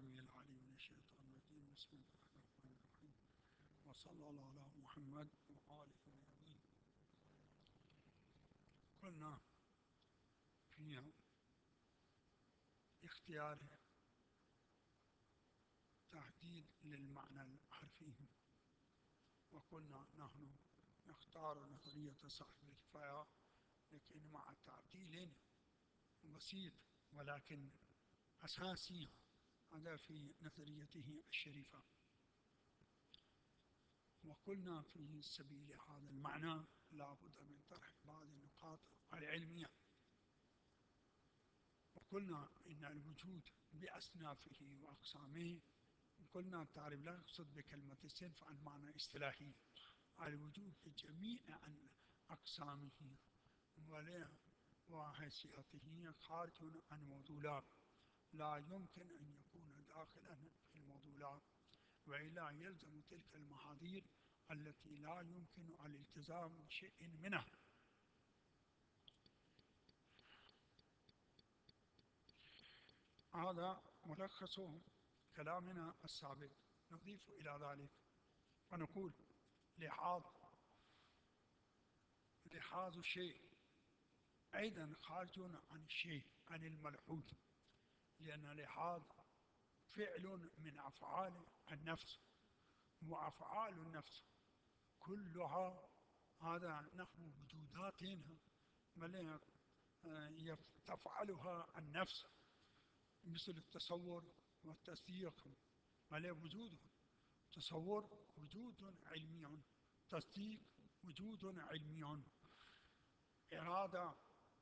السميع العليم من الشيطان الرجيم. بسم الله الرحمن الرحيم، وصلى الله على محمد وآله النبيين. قلنا في اختيار تحديد للمعنى الحرفي، وقلنا نحن نختار نظرية صاحب الكفاية، لكن مع تعديل بسيط ولكن أساسي هذا في نظريته الشريفة. وقلنا في سبيل هذا المعنى لا بد من طرح بعض النقاط العلمية، وقلنا إن الوجود بأصنافه وأقسامه، قلنا التعريف لا يقصد بكلمة الصنف عن معنى اصطلاحي، الوجود بجميع أقسامه وحيثياته خارج عن الموضوعات، لا يمكن أن يكون داخلا في الموضوعات، وإلا يلزم تلك المحاذير التي لا يمكن الالتزام بشيء منها. هذا ملخص كلامنا السابق. نضيف إلى ذلك ونقول لحاظ الشيء أيضا خارج عن الشيء، عن الملحوظ، لأن لحاظ فعل من أفعال النفس، وأفعال النفس كلها هذا نحو وجودات تفعلها النفس، مثل التصور والتصديق، وجود تصور وجود علمي، تصديق وجود علمي، إرادة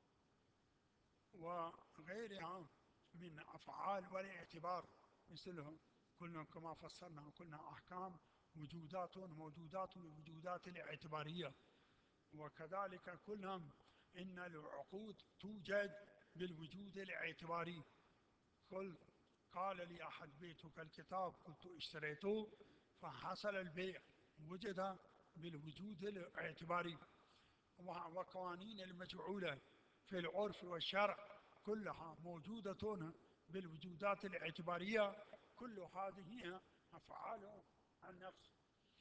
وغيرها من أفعال والاعتبار مثلهم، كلنا كما فسرنا قلنا أحكام وجودات موجودات الوجودات الاعتبارية، وكذلك كلهم إن العقود توجد بالوجود الاعتباري. قال لي أحد بيتك الكتاب، قلت اشتريته، فحصل البيع، وجد بالوجود الاعتباري. وقوانين المجعولة في العرف والشرع كلها موجودة بالوجودات الاعتبارية، كل هذه أفعال النفس.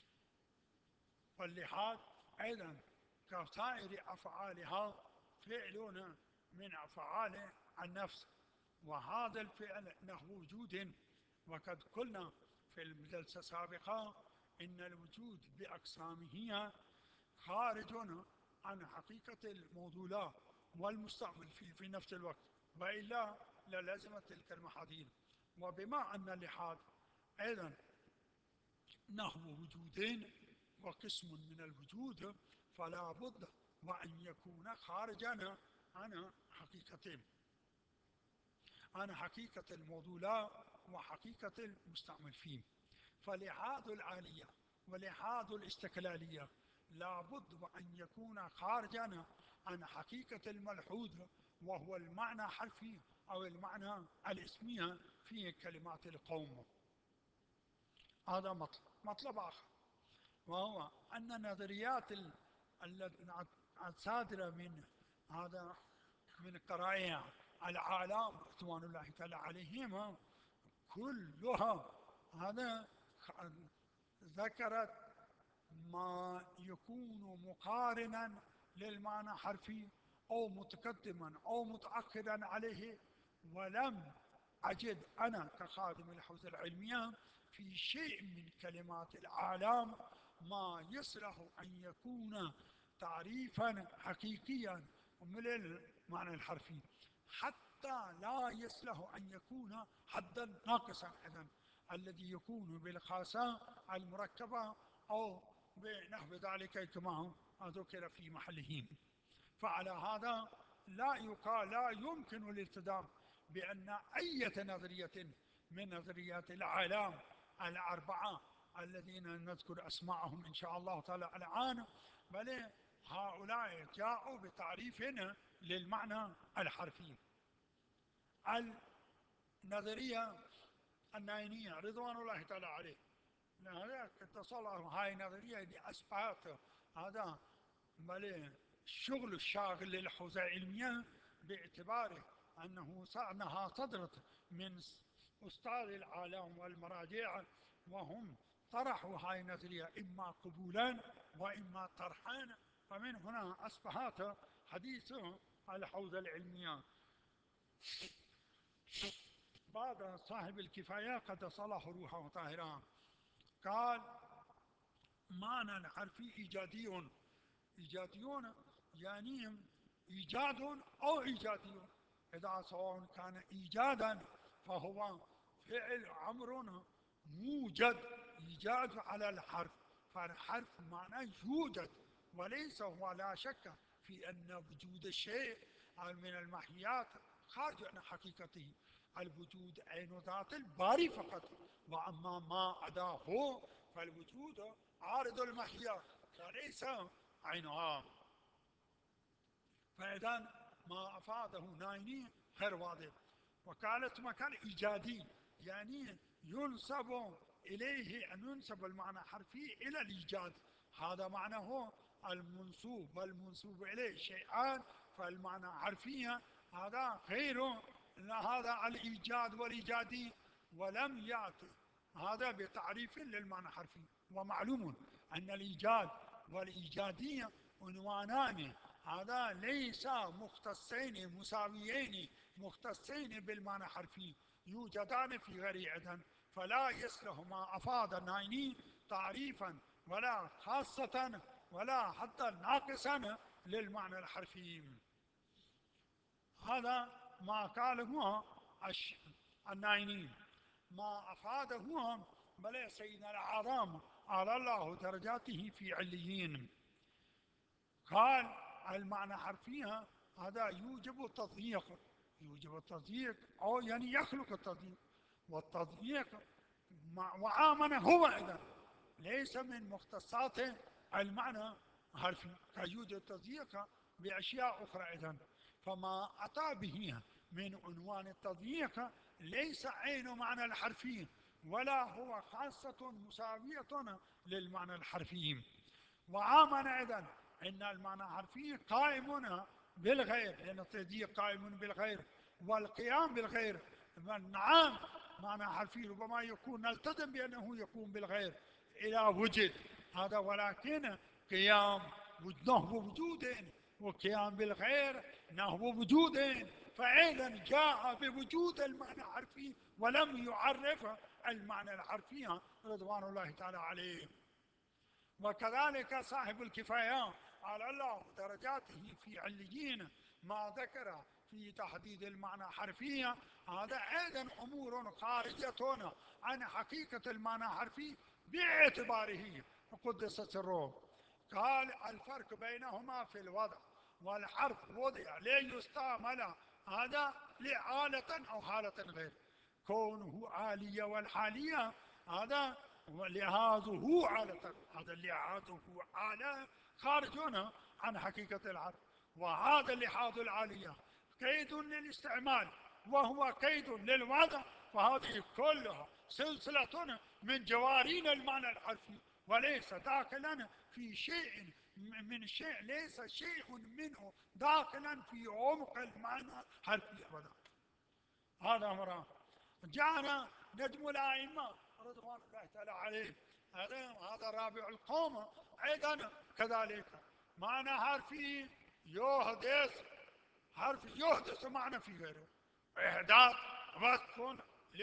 واللحاد أيضا كسائر أفعالها فعل من أفعال النفس، وهذا الفعل له وجود. وقد قلنا في الجلسة السابقة إن الوجود بأقسامه خارج عن حقيقة الموضوع والمستعمل فيه في نفس الوقت، وإلا للزمت تلك المحاذير. وبما أن اللحاد أيضا نحو وجودين وقسم من الوجود، فلا بد وأن يكون خارجا عن حقيقتين، عن حقيقة الموضوع وحقيقة المستعمل فيه. فلحاظ العالية ولحاظ الاستقلالية لا بد وأن يكون خارجا عن حقيقة الملحوظ، وهو المعنى الحرفي أو المعنى الاسمي في كلمات القوم. هذا مطلب آخر، وهو أن النظريات الصادرة من هذا من قرائع العالم رضوان الله تعالى عليهم كلها هذا ذكرت ما يكون مقارنا للمعنى حرفي أو متقدما أو متأخرا عليه، ولم أجد أنا كخادم الحوزة العلمية في شيء من كلمات العالم ما يصلح أن يكون تعريفا حقيقيا من المعنى الحرفي، حتى لا يصلح أن يكون حدا ناقصا أيضا الذي يكون بالخاصة المركبة أو بنحو ذلك كما ذكر في محله. فعلى هذا لا يمكن الالتزام بأن أي نظرية من نظريات العالم الأربعة الذين نذكر أسماءهم إن شاء الله تعالى الآن، بل هؤلاء جاءوا بتعريف للمعنى الحرفي. النظرية الناينية رضوان الله تعالى عليه، هذا اتصل هاي النظرية بأثبات هذا بل الشغل الشاغل للحوزة العلمية، باعتباره أنها صدرت من أستاذ العالم والمراجع، وهم طرحوا هاي النظرية إما قبولا وإما طرحا، فمن هنا أصبحت حديث الحوزة العلمية. بعد صاحب الكفاية قدس الله روحه طاهرا قال: معنى الحرفي إيجادي. إيجاديون يعني إيجاد أو إيجادي. إذا سواء كان إيجادا فهو فعل أمر موجد، إيجاد على الحرف، فالحرف معناه يوجد، وليس هو لا شك في أن وجود الشيء من المحيات خارج عن حقيقته. الوجود عين ذات الباري فقط، وأما ما عداه فالوجود عارض المحيات وليس عينها. فإذا ما أفاده نايني غير واضح. وقالت مكان إيجادي يعني ينسب إليه، أن ينسب المعنى حرفي إلى الإيجاد، هذا معناه المنسوب والمنسوب إليه شيئان، فالمعنى حرفيا هذا غير هذا الإيجاد والإيجادي، ولم يأتي هذا بتعريف للمعنى الحرفي. ومعلوم أن الإيجاد والإيجادية عنوانان، هذا ليس مختصين مساويين مختصين بالمعنى الحرفي، يوجدان في غير عدن، فلا يصلح ما أفاد النايني تعريفا ولا خاصة ولا حتى ناقصا للمعنى الحرفي. هذا ما قاله النايني. ما أفاده بل سيدنا الأعظم على الله درجاته في عليين قال: المعنى حرفيا هذا يوجب التضييق. يوجب التضييق أو يعني يخلق التضييق، والتضييق وعامنا هو إذا ليس من مختصات المعنى الحرفي، فيوجد التضييق بأشياء أخرى إذن. فما أتى به من عنوان التضييق ليس عين معنى الحرفي، ولا هو خاصة مساوية للمعنى الحرفي. وعامنا إذن إن المعنى الحرفي قائم بالغير، لأن التضييق قائم بالغير، والقيام بالغير نعم معنى حرفي ربما يكون نلتزم بأنه يكون بالغير إلى وجد هذا، ولكن قيام نهو وجود، وقيام بالغير نهو وجود، فأيضا جاء بوجود المعنى الحرفي ولم يعرف المعنى الحرفي رضوان الله تعالى عليه. وكذلك صاحب الكفاية على الله درجاته في عليين ما ذكر في تحديد المعنى حرفيا، هذا أيضا أمور خارجة عن حقيقة المعنى حرفي باعتباره قدس سره. قال: الفرق بينهما في الوضع، والحرف وضع ليستعمل هذا لآلة أو حالة غير، كونه آلية والحالية هذا لهذه آلة، هذا لهذه آلة خارجون عن حقيقة الحرف، وهذا لحاظ العالية قيد للاستعمال وهو قيد للوضع، فهذه كلها سلسلة من جوارين المعنى الحرفي، وليس داخلا في شيء من شيء، ليس شيء منه داخلا في عمق المعنى الحرفي أبدا. هذا أمر. جاءنا نجم الأئمة رضوان الله تعالى عليه، هذا رابع القوم أيضا كذلك معنى حرفي يحدث، حرف يحدث معنى في غيره، إحداث وصف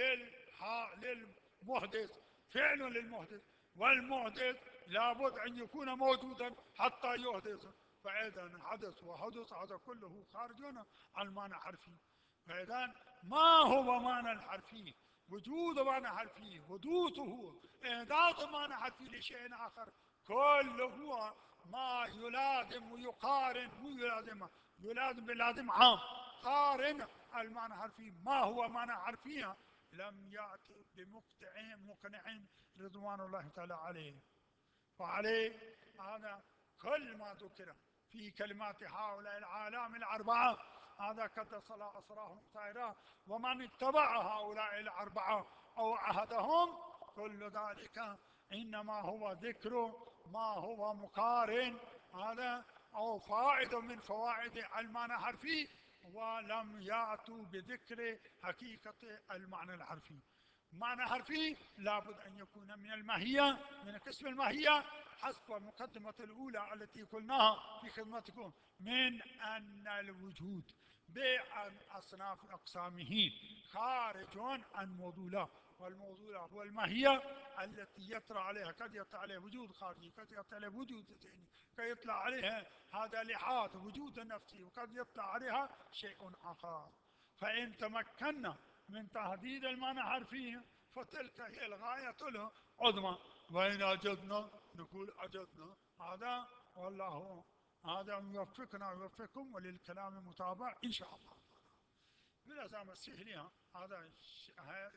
للمحدث، فعل للمحدث، والمحدث لابد أن يكون موجودا حتى يحدث، فإذا حدث وحدث هذا كله خارج عن معنى حرفي. فإذا ما هو معنى الحرفي؟ وجود معنى حرفي، حدوثه، إحداث معنى حرفي لشيء آخر، كله ما يلازم ويقارن، مو يلازم باللازم عام، قارن المعنى الحرفي. ما هو معنى حرفي؟ لم يأتي بمقنع رضوان الله تعالى عليه. وعليه هذا كل ما ذكر في كلمات هؤلاء العالم الأربعة، هذا قدس الله أسراهم طاهرة، ومن اتبع هؤلاء الأربعة أو عهدهم، كل ذلك إنما هو ذكر ما هو مقارن هذا أو فائد من فوائد المعنى الحرفي، ولم يأتوا بذكر حقيقة المعنى الحرفي. معنى حرفي لابد أن يكون من الماهية، من قسم الماهية، حسب المقدمة الأولى التي قلناها في خدمتكم، من أن الوجود بأن أصناف أقسامه خارج عن موضوعه، والموضوع هو الماهية التي يطرأ عليها، قد يطلع عليه وجود خارجي، قد يطلع عليه وجود ذهني، قد يطلع عليها هذا لحاظ وجود نفسي، وقد يطلع عليها شيء آخر. فإن تمكنا من تحديد المعنى حرفيا فتلك هي الغاية العظمى، وإن عجزنا نقول عجزنا. هذا والله هذا يوفقنا ويوفقكم، وللكلام متابع إن شاء الله. من أزام السهلية هذا